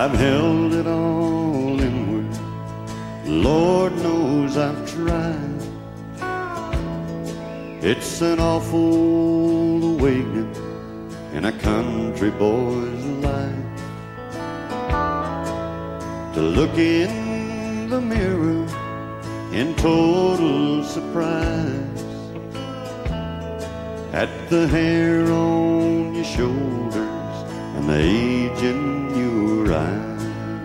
I've held it all inward. Lord knows I've tried. It's an awful awakening in a country boy's life, to look in the mirror in total surprise at the hair on your shoulders and the age in your eyes.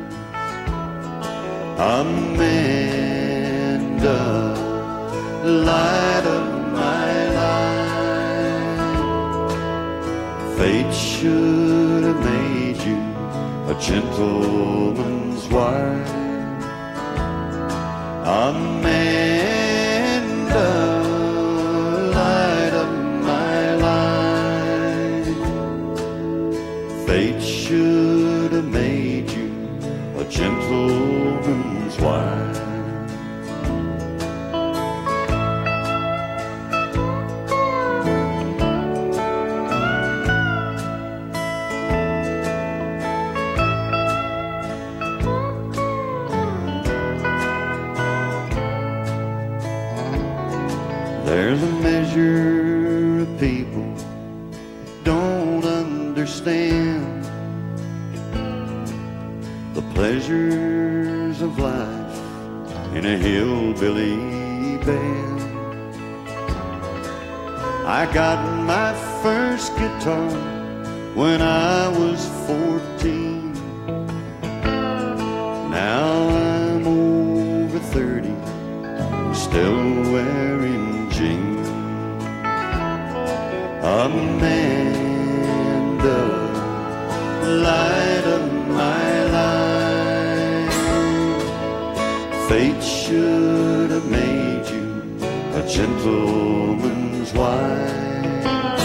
Amanda, light of my life, fate should have made you a gentleman's wife. Amanda, light of my life, fate should have made you a gentleman's wife. There's a measure of people don't understand the pleasures of life in a hillbilly band. I got my first guitar when I was 14. Now I'm over 30, still wearing jeans. Amanda, light of my life, fate should have made you a gentleman's wife.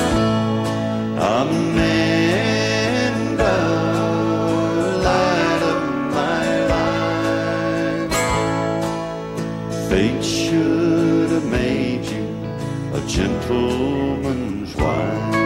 Amanda, light of my life, fate should have made you a gentleman's wife.